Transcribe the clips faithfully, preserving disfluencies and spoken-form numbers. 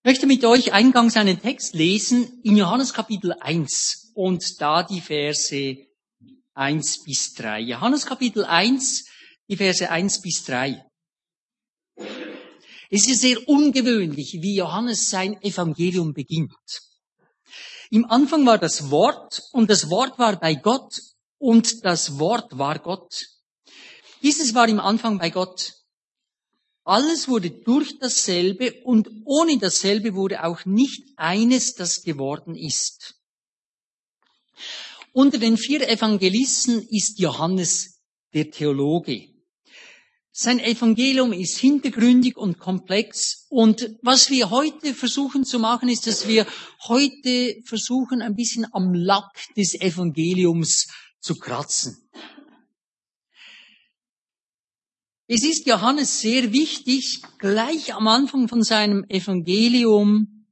Ich möchte mit euch eingangs einen Text lesen in Johannes Kapitel eins und da die Verse eins bis drei. Johannes Kapitel eins, die Verse eins bis drei. Es ist sehr ungewöhnlich, wie Johannes sein Evangelium beginnt. Im Anfang war das Wort und das Wort war bei Gott und das Wort war Gott. Dieses war im Anfang bei Gott. Alles wurde durch dasselbe und ohne dasselbe wurde auch nicht eines, das geworden ist. Unter den vier Evangelisten ist Johannes der Theologe. Sein Evangelium ist hintergründig und komplex und was wir heute versuchen zu machen, ist, dass wir heute versuchen, ein bisschen am Lack des Evangeliums zu kratzen. Es ist Johannes sehr wichtig, gleich am Anfang von seinem Evangelium,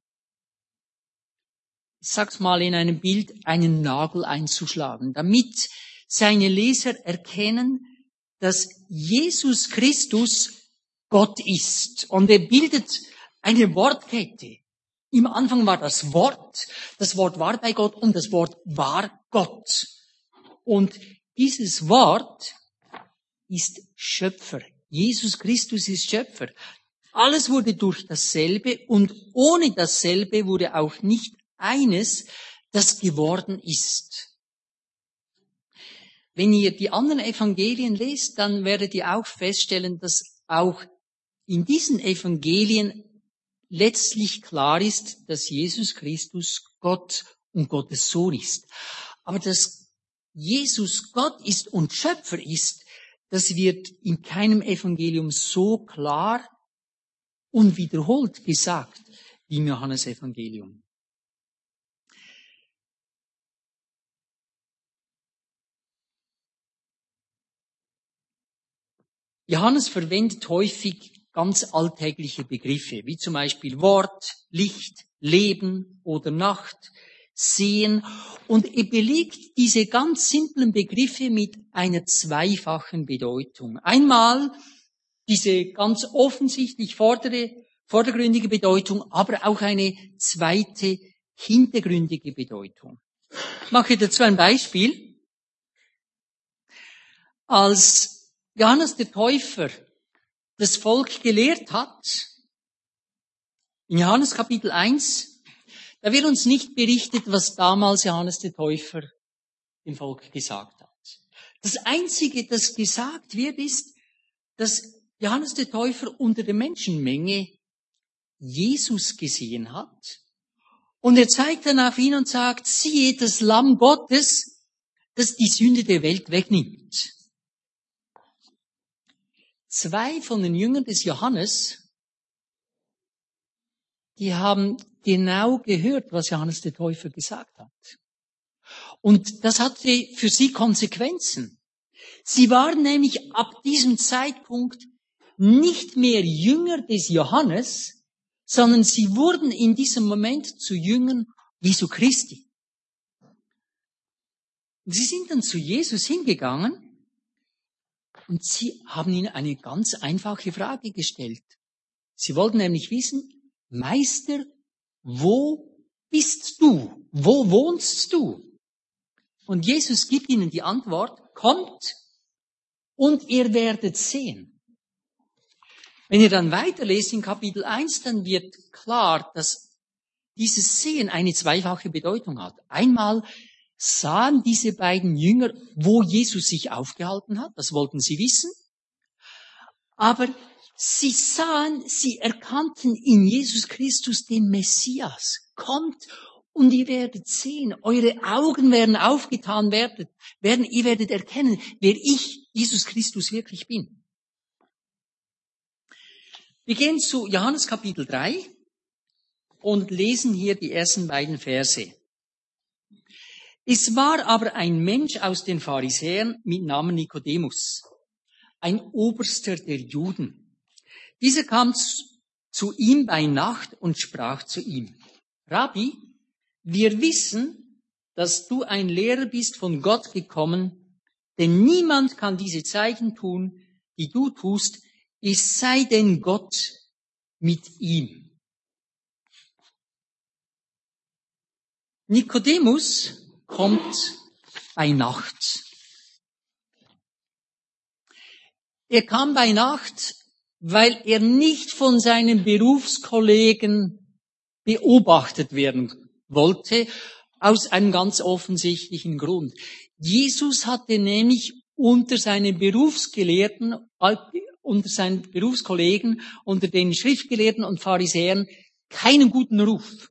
ich sag's mal in einem Bild, einen Nagel einzuschlagen, damit seine Leser erkennen, dass Jesus Christus Gott ist. Und er bildet eine Wortkette. Im Anfang war das Wort, das Wort war bei Gott und das Wort war Gott. Und dieses Wort ist Schöpfer. Jesus Christus ist Schöpfer. Alles wurde durch dasselbe und ohne dasselbe wurde auch nicht eines, das geworden ist. Wenn ihr die anderen Evangelien lest, dann werdet ihr auch feststellen, dass auch in diesen Evangelien letztlich klar ist, dass Jesus Christus Gott und Gottes Sohn ist. Aber dass Jesus Gott ist und Schöpfer ist, das wird in keinem Evangelium so klar und wiederholt gesagt wie im Johannesevangelium. Johannes verwendet häufig ganz alltägliche Begriffe, wie zum Beispiel Wort, Licht, Leben oder Nacht, Sehen. Und er belegt diese ganz simplen Begriffe mit einer zweifachen Bedeutung. Einmal diese ganz offensichtlich vordere, vordergründige Bedeutung, aber auch eine zweite hintergründige Bedeutung. Ich mache dazu ein Beispiel. Als Johannes der Täufer das Volk gelehrt hat, in Johannes Kapitel eins, da wird uns nicht berichtet, was damals Johannes der Täufer dem Volk gesagt hat. Das Einzige, das gesagt wird, ist, dass Johannes der Täufer unter der Menschenmenge Jesus gesehen hat. Und er zeigt dann auf ihn und sagt, siehe, das Lamm Gottes, das die Sünde der Welt wegnimmt. Zwei von den Jüngern des Johannes, die haben genau gehört, was Johannes der Täufer gesagt hat. Und das hatte für sie Konsequenzen. Sie waren nämlich ab diesem Zeitpunkt nicht mehr Jünger des Johannes, sondern sie wurden in diesem Moment zu Jüngern Jesu Christi. Und sie sind dann zu Jesus hingegangen und sie haben ihn eine ganz einfache Frage gestellt. Sie wollten nämlich wissen, Meister, wo bist du? Wo wohnst du? Und Jesus gibt ihnen die Antwort, kommt und ihr werdet sehen. Wenn ihr dann weiterlest in Kapitel eins, dann wird klar, dass dieses Sehen eine zweifache Bedeutung hat. Einmal sahen diese beiden Jünger, wo Jesus sich aufgehalten hat, das wollten sie wissen. Aber sie sahen, sie erkannten in Jesus Christus den Messias. Kommt und ihr werdet sehen, eure Augen werden aufgetan werden, werden, ihr werdet erkennen, wer ich, Jesus Christus, wirklich bin. Wir gehen zu Johannes Kapitel drei und lesen hier die ersten beiden Verse. Es war aber ein Mensch aus den Pharisäern mit Namen Nikodemus, ein Oberster der Juden. Dieser kam zu ihm bei Nacht und sprach zu ihm, Rabbi, wir wissen, dass du ein Lehrer bist von Gott gekommen, denn niemand kann diese Zeichen tun, die du tust, es sei denn Gott mit ihm. Nikodemus kommt bei Nacht. Er kam bei Nacht, weil er nicht von seinen Berufskollegen beobachtet werden wollte, aus einem ganz offensichtlichen Grund. Jesus hatte nämlich unter seinen Berufsgelehrten, unter seinen Berufskollegen, unter den Schriftgelehrten und Pharisäern keinen guten Ruf.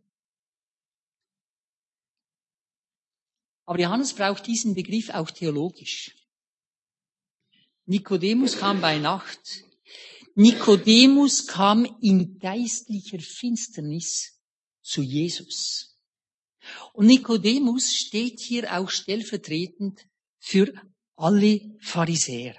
Aber Johannes braucht diesen Begriff auch theologisch. Nikodemus kam bei Nacht. Nikodemus kam in geistlicher Finsternis zu Jesus. Und Nikodemus steht hier auch stellvertretend für alle Pharisäer.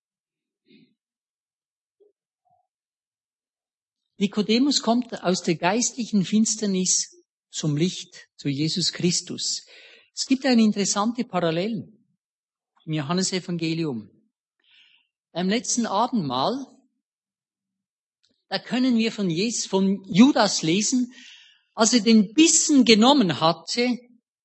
Nikodemus kommt aus der geistlichen Finsternis zum Licht, zu Jesus Christus. Es gibt eine interessante Parallele im Johannesevangelium. Beim letzten Abendmahl, da können wir von, Jesus, von Judas lesen, als er den Bissen genommen hatte,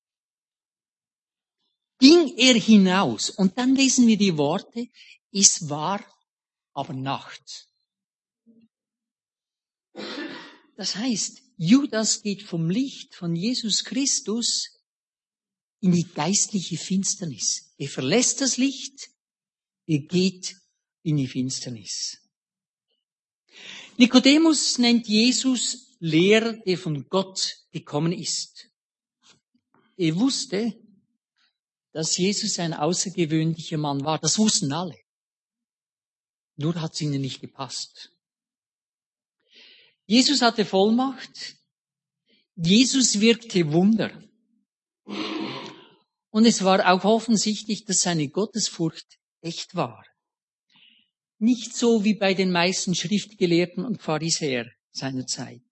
ging er hinaus. Und dann lesen wir die Worte, es war aber Nacht. Das heißt, Judas geht vom Licht von Jesus Christus in die geistliche Finsternis. Er verlässt das Licht, er geht in die Finsternis. Nikodemus nennt Jesus Lehrer, der von Gott gekommen ist. Er wusste, dass Jesus ein außergewöhnlicher Mann war. Das wussten alle. Nur hat es ihnen nicht gepasst. Jesus hatte Vollmacht. Jesus wirkte Wunder. Und es war auch offensichtlich, dass seine Gottesfurcht echt war. Nicht so wie bei den meisten Schriftgelehrten und Pharisäern seiner Zeit.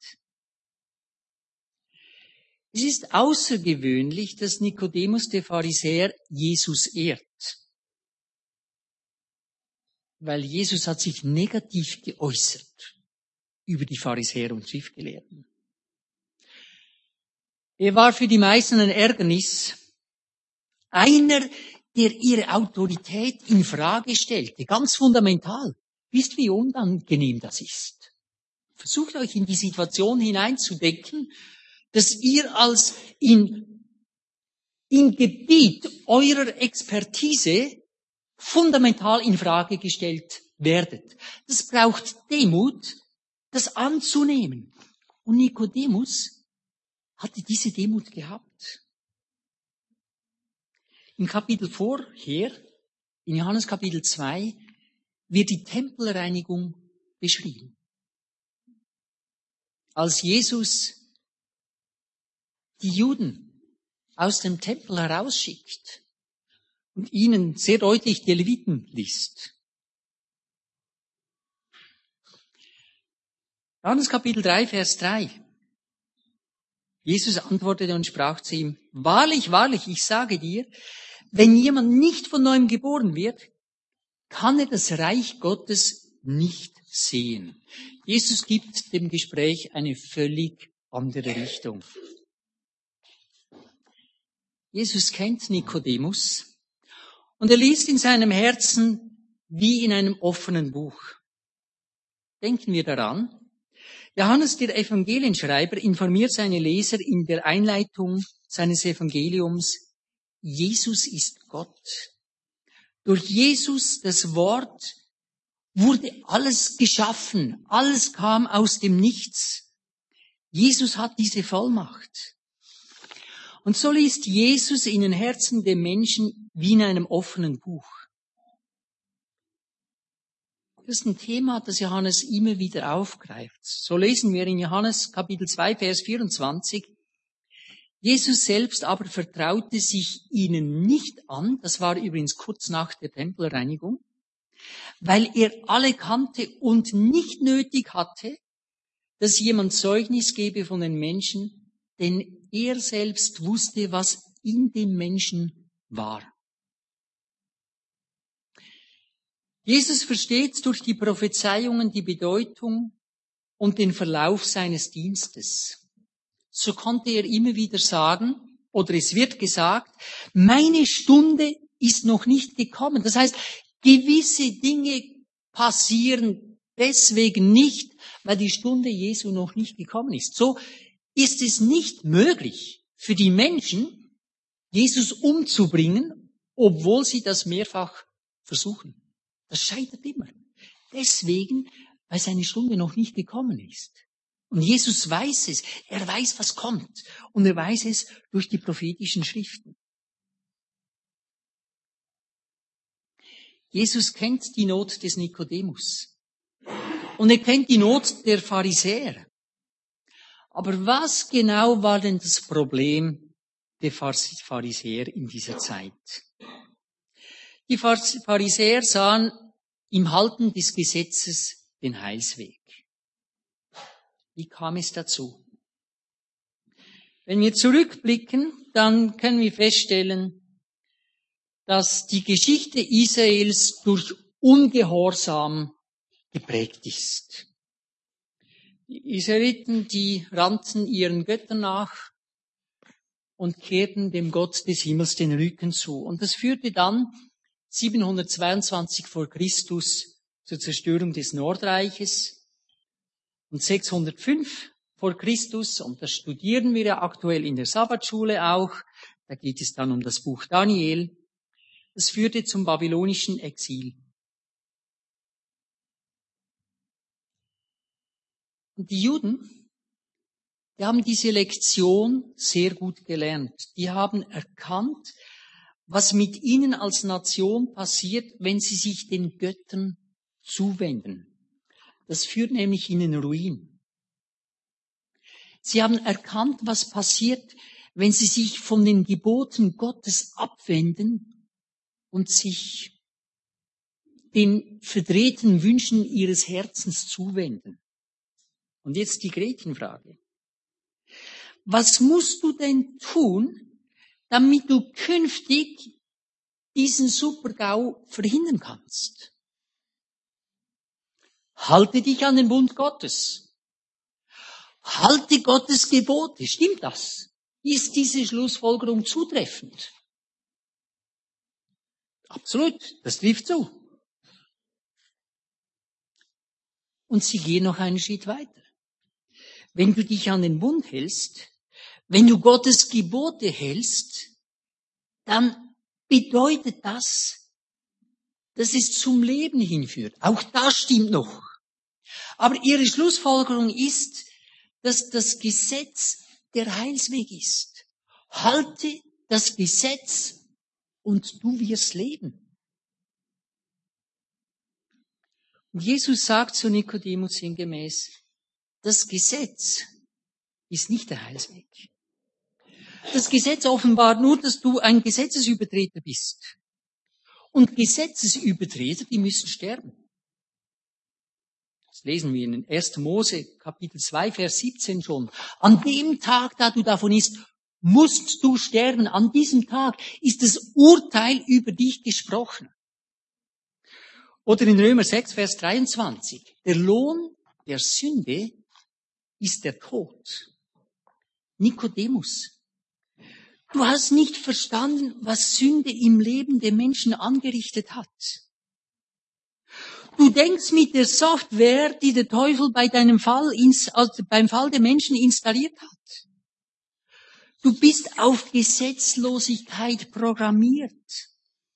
Es ist außergewöhnlich, dass Nikodemus der Pharisäer Jesus ehrt. Weil Jesus hat sich negativ geäußert über die Pharisäer und Schriftgelehrten. Er war für die meisten ein Ärgernis. Einer, der ihre Autorität in Frage stellte, ganz fundamental. Wisst, wie unangenehm das ist? Versucht euch in die Situation hineinzudenken, dass ihr als in, im Gebiet eurer Expertise fundamental in Frage gestellt werdet. Das braucht Demut, das anzunehmen. Und Nikodemus hatte diese Demut gehabt. Im Kapitel vorher, in Johannes Kapitel zwei, wird die Tempelreinigung beschrieben. Als Jesus die Juden aus dem Tempel herausschickt und ihnen sehr deutlich die Leviten liest. Johannes Kapitel drei, Vers drei. Jesus antwortete und sprach zu ihm, wahrlich, wahrlich, ich sage dir, wenn jemand nicht von neuem geboren wird, kann er das Reich Gottes nicht sehen. Jesus gibt dem Gespräch eine völlig andere Richtung. Jesus kennt Nikodemus und er liest in seinem Herzen wie in einem offenen Buch. Denken wir daran, Johannes, der Evangelienschreiber, informiert seine Leser in der Einleitung seines Evangeliums, Jesus ist Gott. Durch Jesus, das Wort, wurde alles geschaffen. Alles kam aus dem Nichts. Jesus hat diese Vollmacht. Und so liest Jesus in den Herzen der Menschen wie in einem offenen Buch. Das ist ein Thema, das Johannes immer wieder aufgreift. So lesen wir in Johannes Kapitel zwei, Vers vierundzwanzig. Jesus selbst aber vertraute sich ihnen nicht an, das war übrigens kurz nach der Tempelreinigung, weil er alle kannte und nicht nötig hatte, dass jemand Zeugnis gebe von den Menschen, denn er selbst wusste, was in den Menschen war. Jesus versteht durch die Prophezeiungen die Bedeutung und den Verlauf seines Dienstes. So konnte er immer wieder sagen, oder es wird gesagt, meine Stunde ist noch nicht gekommen. Das heißt, gewisse Dinge passieren deswegen nicht, weil die Stunde Jesu noch nicht gekommen ist. So ist es nicht möglich für die Menschen, Jesus umzubringen, obwohl sie das mehrfach versuchen. Das scheitert immer. Deswegen, weil seine Stunde noch nicht gekommen ist. Und Jesus weiß es. Er weiß, was kommt. Und er weiß es durch die prophetischen Schriften. Jesus kennt die Not des Nikodemus. Und er kennt die Not der Pharisäer. Aber was genau war denn das Problem der Pharisäer in dieser Zeit? Die Pharisäer sahen im Halten des Gesetzes den Heilsweg. Wie kam es dazu? Wenn wir zurückblicken, dann können wir feststellen, dass die Geschichte Israels durch Ungehorsam geprägt ist. Die Israeliten, die rannten ihren Göttern nach und kehrten dem Gott des Himmels den Rücken zu. Und das führte dann siebenhundertzweiundzwanzig vor Christus zur Zerstörung des Nordreiches und sechshundertfünf vor Christus, und das studieren wir ja aktuell in der Sabbatschule auch, da geht es dann um das Buch Daniel, das führte zum babylonischen Exil. Und die Juden, die haben diese Lektion sehr gut gelernt. Die haben erkannt, was mit ihnen als Nation passiert, wenn sie sich den Göttern zuwenden. Das führt nämlich in den Ruin. Sie haben erkannt, was passiert, wenn sie sich von den Geboten Gottes abwenden und sich den verdrehten Wünschen ihres Herzens zuwenden. Und jetzt die Gretchenfrage. Was musst du denn tun, damit du künftig diesen Super-GAU verhindern kannst? Halte dich an den Bund Gottes. Halte Gottes Gebote. Stimmt das? Ist diese Schlussfolgerung zutreffend? Absolut, das trifft zu. Und sie gehen noch einen Schritt weiter. Wenn du dich an den Bund hältst, wenn du Gottes Gebote hältst, dann bedeutet das, dass es zum Leben hinführt. Auch das stimmt noch. Aber ihre Schlussfolgerung ist, dass das Gesetz der Heilsweg ist. Halte das Gesetz und du wirst leben. Und Jesus sagt zu Nikodemus sinngemäß, das Gesetz ist nicht der Heilsweg. Das Gesetz offenbart nur, dass du ein Gesetzesübertreter bist. Und Gesetzesübertreter, die müssen sterben. Das lesen wir in ersten Mose, Kapitel zwei, Vers siebzehn schon. An dem Tag, da du davon isst, musst du sterben. An diesem Tag ist das Urteil über dich gesprochen. Oder in Römer sechs, Vers dreiundzwanzig. Der Lohn der Sünde ist der Tod. Nikodemus, du hast nicht verstanden, was Sünde im Leben der Menschen angerichtet hat. Du denkst mit der Software, die der Teufel bei deinem Fall, also beim Fall der Menschen installiert hat. Du bist auf Gesetzlosigkeit programmiert.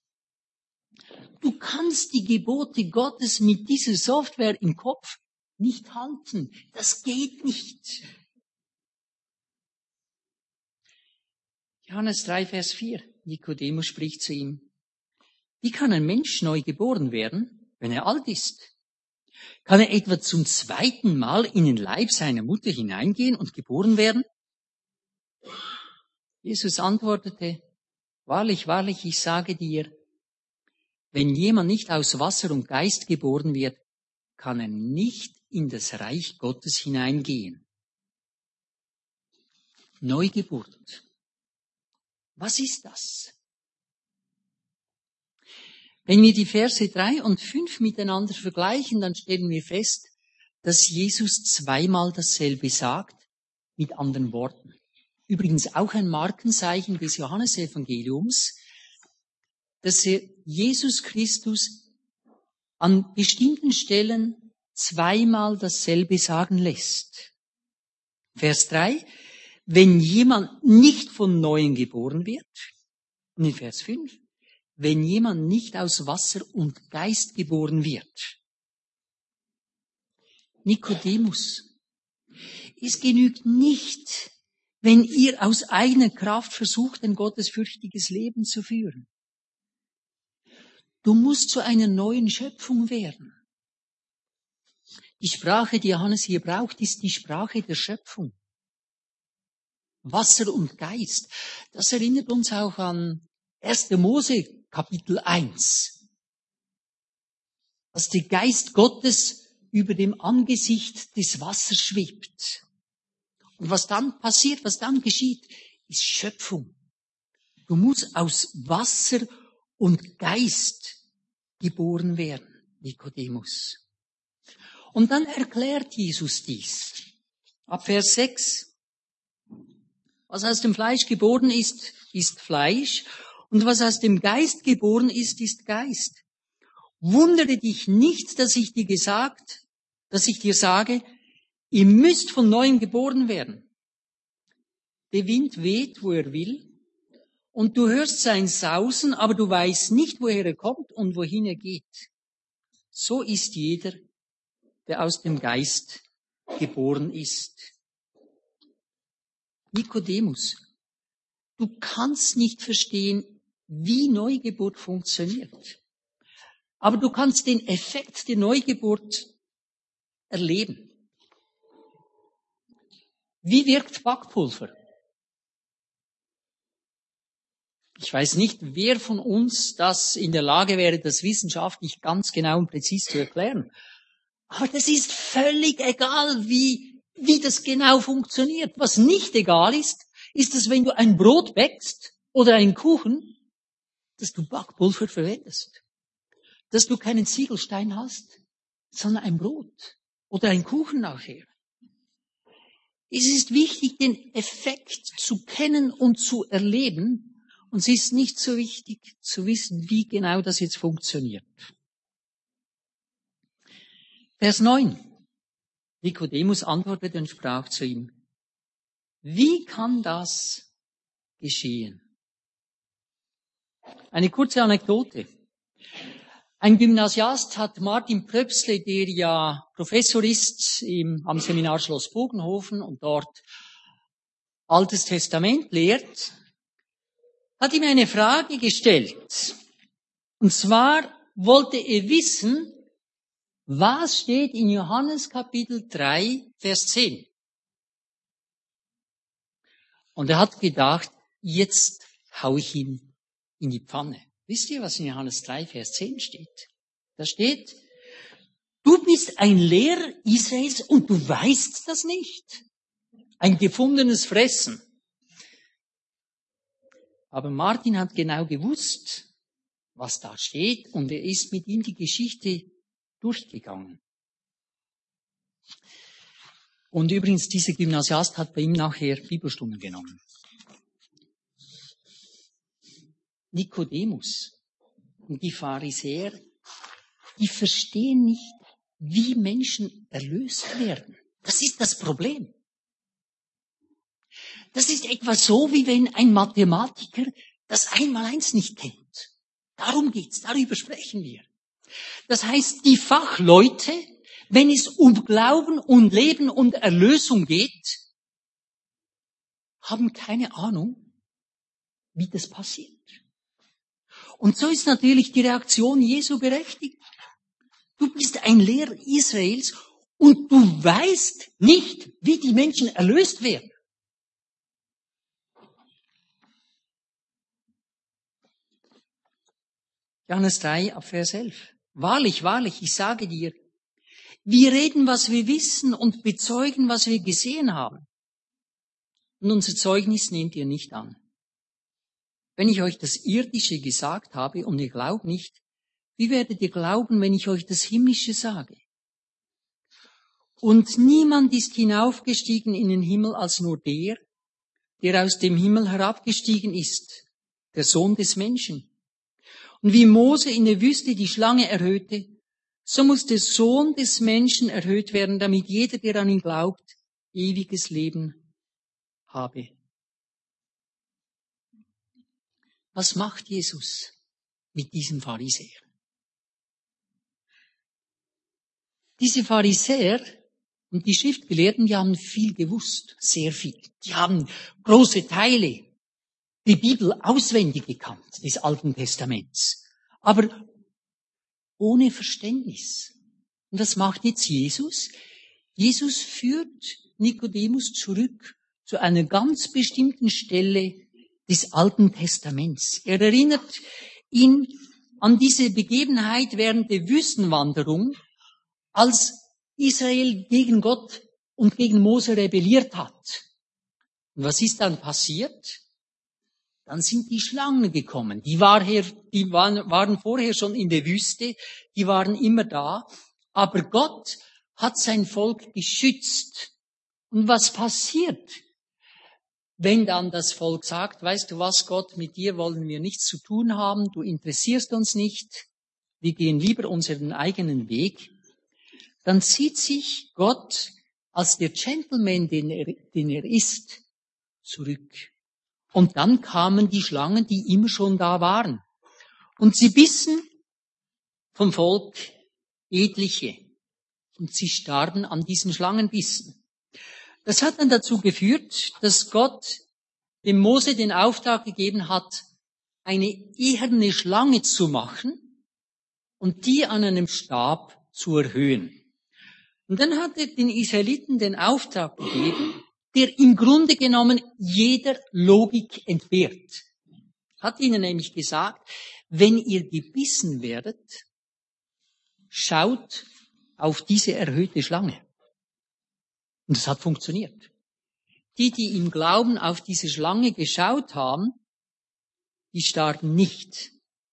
Du kannst die Gebote Gottes mit dieser Software im Kopf nicht halten. Das geht nicht. Johannes drei, Vers vier. Nikodemus spricht zu ihm. Wie kann ein Mensch neu geboren werden, wenn er alt ist? Kann er etwa zum zweiten Mal in den Leib seiner Mutter hineingehen und geboren werden? Jesus antwortete, wahrlich, wahrlich, ich sage dir, wenn jemand nicht aus Wasser und Geist geboren wird, kann er nicht in das Reich Gottes hineingehen. Neugeburt. Was ist das? Wenn wir die Verse drei und fünf miteinander vergleichen, dann stellen wir fest, dass Jesus zweimal dasselbe sagt, mit anderen Worten. übrigens auch ein Markenzeichen des Johannesevangeliums, dass er Jesus Christus an bestimmten Stellen zweimal dasselbe sagen lässt. Vers drei, wenn jemand nicht von Neuem geboren wird, und in Vers fünf, wenn jemand nicht aus Wasser und Geist geboren wird. Nikodemus, es genügt nicht, wenn ihr aus eigener Kraft versucht, ein gottesfürchtiges Leben zu führen. Du musst zu einer neuen Schöpfung werden. Die Sprache, die Johannes hier braucht, ist die Sprache der Schöpfung. Wasser und Geist. Das erinnert uns auch an erster Mose, Kapitel eins. Dass der Geist Gottes über dem Angesicht des Wassers schwebt. Und was dann passiert, was dann geschieht, ist Schöpfung. Du musst aus Wasser und Geist geboren werden, Nikodemus. Und dann erklärt Jesus dies. Ab Vers sechs. Was aus dem Fleisch geboren ist, ist Fleisch. Und was aus dem Geist geboren ist, ist Geist. Wundere dich nicht, dass ich dir gesagt, dass ich dir sage, ihr müsst von neuem geboren werden. Der Wind weht, wo er will, und du hörst sein Sausen, aber du weißt nicht, woher er kommt und wohin er geht. So ist jeder, der aus dem Geist geboren ist. Nikodemus, du kannst nicht verstehen, wie Neugeburt funktioniert. Aber du kannst den Effekt der Neugeburt erleben. Wie wirkt Backpulver? Ich weiß nicht, wer von uns das in der Lage wäre, das wissenschaftlich ganz genau und präzise zu erklären. Aber das ist völlig egal, wie, wie das genau funktioniert. Was nicht egal ist, ist, dass wenn du ein Brot bäckst oder einen Kuchen, dass du Backpulver verwendest. Dass du keinen Ziegelstein hast, sondern ein Brot oder ein Kuchen nachher. Es ist wichtig, den Effekt zu kennen und zu erleben. Und es ist nicht so wichtig zu wissen, wie genau das jetzt funktioniert. Vers neun. Nikodemus antwortete und sprach zu ihm, wie kann das geschehen? Eine kurze Anekdote. Ein Gymnasiast hat Martin Pröpsle, der ja Professor ist im, am Seminar Schloss Bogenhofen und dort Altes Testament lehrt, hat ihm eine Frage gestellt. Und zwar wollte er wissen, was steht in Johannes Kapitel drei, Vers zehn. Und er hat gedacht, jetzt hau ich ihn in die Pfanne. Wisst ihr, was in Johannes drei, Vers zehn steht? Da steht, du bist ein Lehrer Israels und du weißt das nicht. Ein gefundenes Fressen. Aber Martin hat genau gewusst, was da steht, und er ist mit ihm die Geschichte durchgegangen. Und übrigens, dieser Gymnasiast hat bei ihm nachher Bibelstunden genommen. Nikodemus und die Pharisäer, die verstehen nicht, wie Menschen erlöst werden. Das ist das Problem. Das ist etwa so, wie wenn ein Mathematiker das Einmaleins nicht kennt. Darum geht's, darüber sprechen wir. Das heißt, die Fachleute, wenn es um Glauben und Leben und Erlösung geht, haben keine Ahnung, wie das passiert. Und so ist natürlich die Reaktion Jesu berechtigt. Du bist ein Lehrer Israels und du weißt nicht, wie die Menschen erlöst werden. Johannes drei, ab Vers elf. Wahrlich, wahrlich, ich sage dir, wir reden, was wir wissen und bezeugen, was wir gesehen haben. Und unser Zeugnis nehmt ihr nicht an. Wenn ich euch das Irdische gesagt habe und ihr glaubt nicht, wie werdet ihr glauben, wenn ich euch das Himmlische sage? Und niemand ist hinaufgestiegen in den Himmel als nur der, der aus dem Himmel herabgestiegen ist, der Sohn des Menschen. Und wie Mose in der Wüste die Schlange erhöhte, so muss der Sohn des Menschen erhöht werden, damit jeder, der an ihn glaubt, ewiges Leben habe. Was macht Jesus mit diesem Pharisäer? Diese Pharisäer und die Schriftgelehrten, die haben viel gewusst, sehr viel. Die haben große Teile der Bibel auswendig gekannt, des Alten Testaments. Aber ohne Verständnis. Und was macht jetzt Jesus? Jesus führt Nikodemus zurück zu einer ganz bestimmten Stelle des Alten Testaments. Er erinnert ihn an diese Begebenheit während der Wüstenwanderung, als Israel gegen Gott und gegen Mose rebelliert hat. Und was ist dann passiert? Dann sind die Schlangen gekommen. Die, war her, die waren, waren vorher schon in der Wüste, die waren immer da. Aber Gott hat sein Volk geschützt. Und was passiert, wenn dann das Volk sagt, weißt du was, Gott, mit dir wollen wir nichts zu tun haben, du interessierst uns nicht, wir gehen lieber unseren eigenen Weg, dann zieht sich Gott als der Gentleman, den er, den er ist, zurück. Und dann kamen die Schlangen, die immer schon da waren. Und sie bissen vom Volk etliche. Und sie starben an diesen Schlangenbissen. Das hat dann dazu geführt, dass Gott dem Mose den Auftrag gegeben hat, eine eherne Schlange zu machen und die an einem Stab zu erhöhen. Und dann hat er den Israeliten den Auftrag gegeben, der im Grunde genommen jeder Logik entbehrt. Hat ihnen nämlich gesagt, wenn ihr gebissen werdet, schaut auf diese erhöhte Schlange. Und es hat funktioniert. Die, die im Glauben auf diese Schlange geschaut haben, die starben nicht.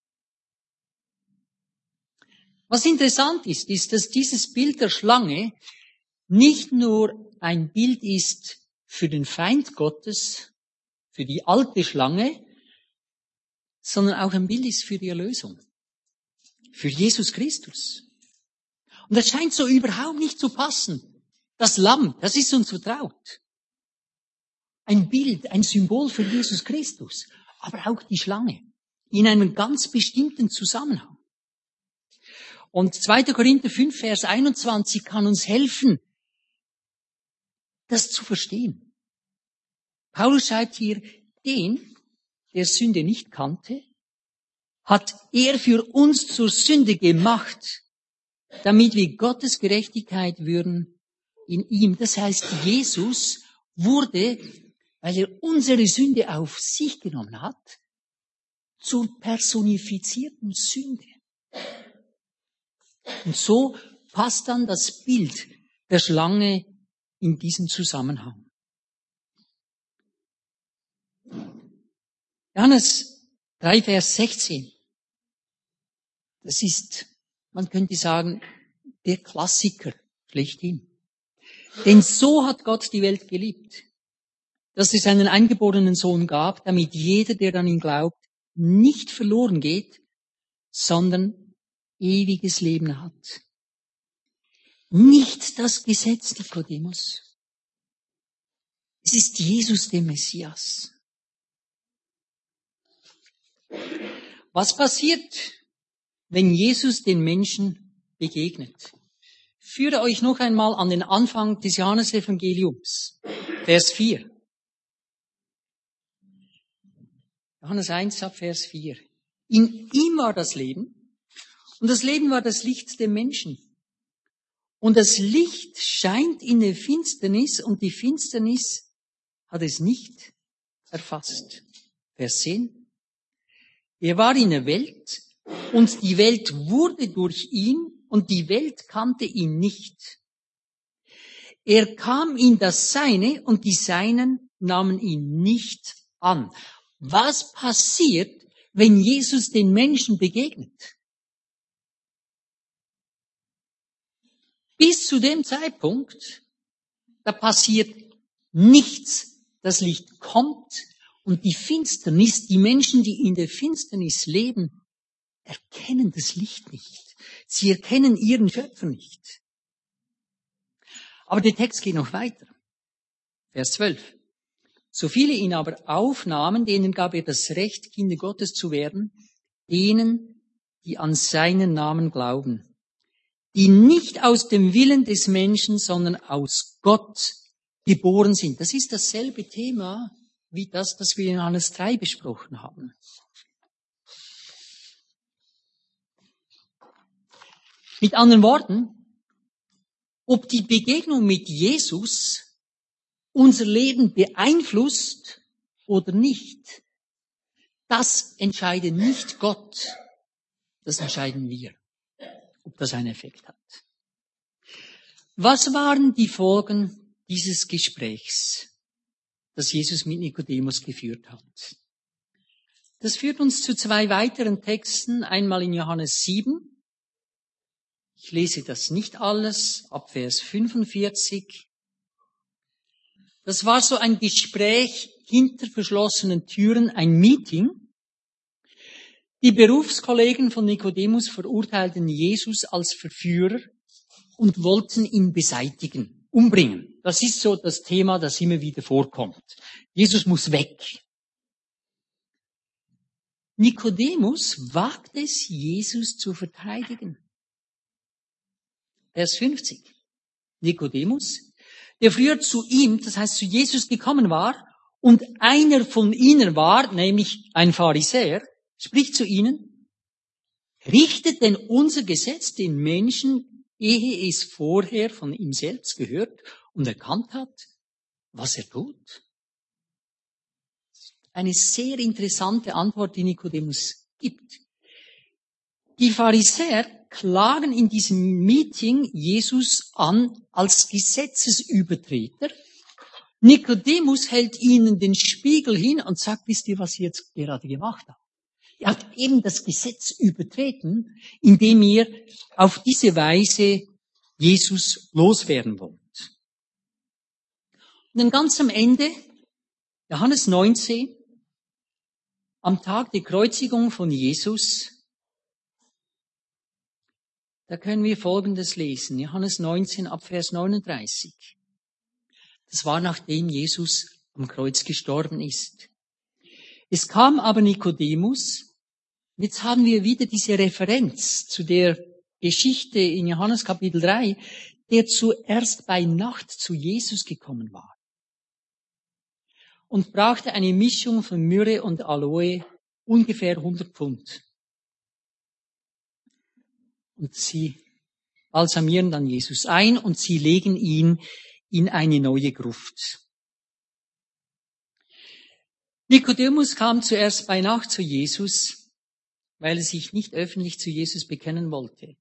Was interessant ist, ist, dass dieses Bild der Schlange nicht nur ein Bild ist für den Feind Gottes, für die alte Schlange, sondern auch ein Bild ist für die Erlösung, für Jesus Christus. Und das scheint so überhaupt nicht zu passen. Das Lamm, das ist uns vertraut. Ein Bild, ein Symbol für Jesus Christus, aber auch die Schlange in einem ganz bestimmten Zusammenhang. Und zweiter Korinther fünf, Vers einundzwanzig kann uns helfen, das zu verstehen. Paulus schreibt hier, den, der Sünde nicht kannte, hat er für uns zur Sünde gemacht, damit wir Gottes Gerechtigkeit würden in ihm. Das heißt, Jesus wurde, weil er unsere Sünde auf sich genommen hat, zur personifizierten Sünde. Und so passt dann das Bild der Schlange in diesem Zusammenhang. Johannes drei, Vers sechzehn. Das ist, man könnte sagen, der Klassiker schlechthin. Denn so hat Gott die Welt geliebt, dass es einen eingeborenen Sohn gab, damit jeder, der an ihn glaubt, nicht verloren geht, sondern ewiges Leben hat. Nicht das Gesetz, Nikodemus. Es ist Jesus, der Messias. Was passiert, wenn Jesus den Menschen begegnet? Ich führe euch noch einmal an den Anfang des Johannesevangeliums, Vers vier. Johannes eins, Vers vier. In ihm war das Leben, und das Leben war das Licht der Menschen. Und das Licht scheint in der Finsternis, und die Finsternis hat es nicht erfasst. Vers zehn. Er war in der Welt, und die Welt wurde durch ihn, und die Welt kannte ihn nicht. Er kam in das Seine, und die Seinen nahmen ihn nicht an. Was passiert, wenn Jesus den Menschen begegnet? Bis zu dem Zeitpunkt, da passiert nichts. Das Licht kommt und die Finsternis, die Menschen, die in der Finsternis leben, erkennen das Licht nicht. Sie erkennen ihren Schöpfer nicht. Aber der Text geht noch weiter. Vers zwölf. So viele ihn aber aufnahmen, denen gab er das Recht, Kinder Gottes zu werden, denen, die an seinen Namen glauben, die nicht aus dem Willen des Menschen, sondern aus Gott geboren sind. Das ist dasselbe Thema wie das, das wir in Johannes drei besprochen haben. Mit anderen Worten, ob die Begegnung mit Jesus unser Leben beeinflusst oder nicht, das entscheidet nicht Gott, das entscheiden wir, ob das einen Effekt hat. Was waren die Folgen dieses Gesprächs, das Jesus mit Nikodemus geführt hat? Das führt uns zu zwei weiteren Texten, einmal in Johannes sieben. Ich lese das nicht alles, ab Vers fünfundvierzig. Das war so ein Gespräch hinter verschlossenen Türen, ein Meeting. Die Berufskollegen von Nikodemus verurteilten Jesus als Verführer und wollten ihn beseitigen, umbringen. Das ist so das Thema, das immer wieder vorkommt. Jesus muss weg. Nikodemus wagt es, Jesus zu verteidigen. Vers fünfzig. Nikodemus, der früher zu ihm, das heißt zu Jesus gekommen war und einer von ihnen war, nämlich ein Pharisäer, spricht zu ihnen, richtet denn unser Gesetz den Menschen, ehe es vorher von ihm selbst gehört und erkannt hat, was er tut? Eine sehr interessante Antwort, die Nikodemus gibt. Die Pharisäer klagen in diesem Meeting Jesus an als Gesetzesübertreter. Nikodemus hält ihnen den Spiegel hin und sagt, wisst ihr, was ihr jetzt gerade gemacht habt? Ihr habt eben das Gesetz übertreten, indem ihr auf diese Weise Jesus loswerden wollt. Und dann ganz am Ende, Johannes neunzehn, am Tag der Kreuzigung von Jesus, da können wir Folgendes lesen. Johannes neunzehn, ab Vers neununddreißig. Das war, nachdem Jesus am Kreuz gestorben ist. Es kam aber Nikodemus, jetzt haben wir wieder diese Referenz zu der Geschichte in Johannes Kapitel drei, der zuerst bei Nacht zu Jesus gekommen war und brachte eine Mischung von Myrrhe und Aloe, ungefähr hundert Pfund. Und sie balsamieren dann Jesus ein und sie legen ihn in eine neue Gruft. Nikodemus kam zuerst bei Nacht zu Jesus, weil er sich nicht öffentlich zu Jesus bekennen wollte.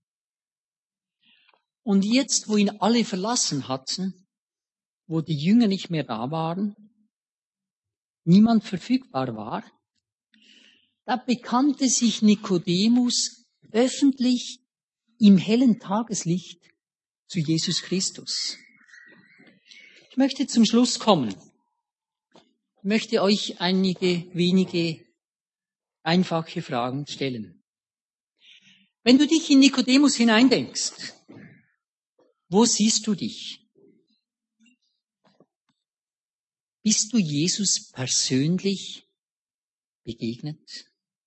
Und jetzt, wo ihn alle verlassen hatten, wo die Jünger nicht mehr da waren, niemand verfügbar war, da bekannte sich Nikodemus öffentlich im hellen Tageslicht zu Jesus Christus. Ich möchte zum Schluss kommen. Ich möchte euch einige wenige einfache Fragen stellen. Wenn du dich in Nikodemus hineindenkst, wo siehst du dich? Bist du Jesus persönlich begegnet?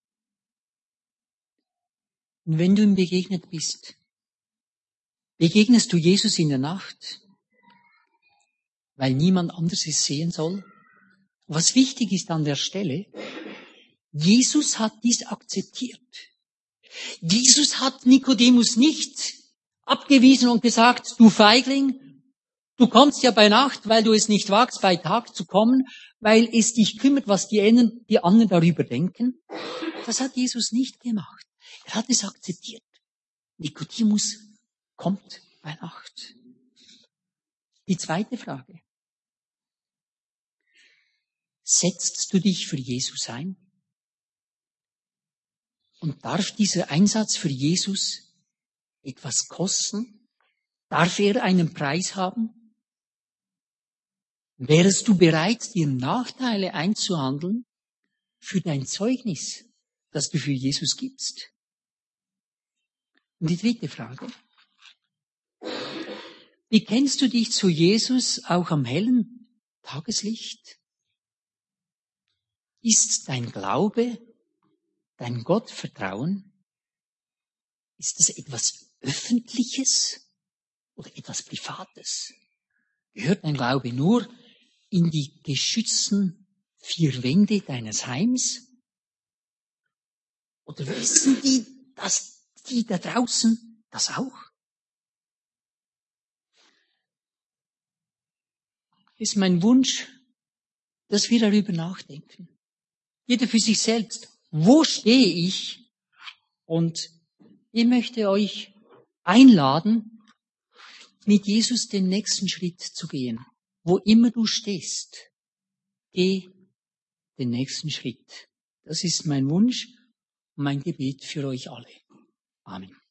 Und wenn du ihm begegnet bist, begegnest du Jesus in der Nacht, weil niemand anderes es sehen soll? Was wichtig ist an der Stelle, Jesus hat dies akzeptiert. Jesus hat Nikodemus nicht abgewiesen und gesagt, du Feigling, du kommst ja bei Nacht, weil du es nicht wagst, bei Tag zu kommen, weil es dich kümmert, was die anderen, die anderen darüber denken. Das hat Jesus nicht gemacht. Er hat es akzeptiert. Nikodemus kommt bei Nacht. Die zweite Frage. Setzt du dich für Jesus ein? Und darf dieser Einsatz für Jesus etwas kosten? Darf er einen Preis haben? Wärst du bereit, dir Nachteile einzuhandeln für dein Zeugnis, das du für Jesus gibst? Und die dritte Frage. Bekennst du dich zu Jesus auch am hellen Tageslicht? Ist dein Glaube, dein Gottvertrauen, ist das etwas Öffentliches oder etwas Privates? Gehört dein Glaube nur in die geschützten vier Wände deines Heims? Oder wissen die, dass die da draußen das auch? Ist mein Wunsch, dass wir darüber nachdenken. Jeder für sich selbst. Wo stehe ich? Und ich möchte euch einladen, mit Jesus den nächsten Schritt zu gehen. Wo immer du stehst, geh den nächsten Schritt. Das ist mein Wunsch und mein Gebet für euch alle. Amen.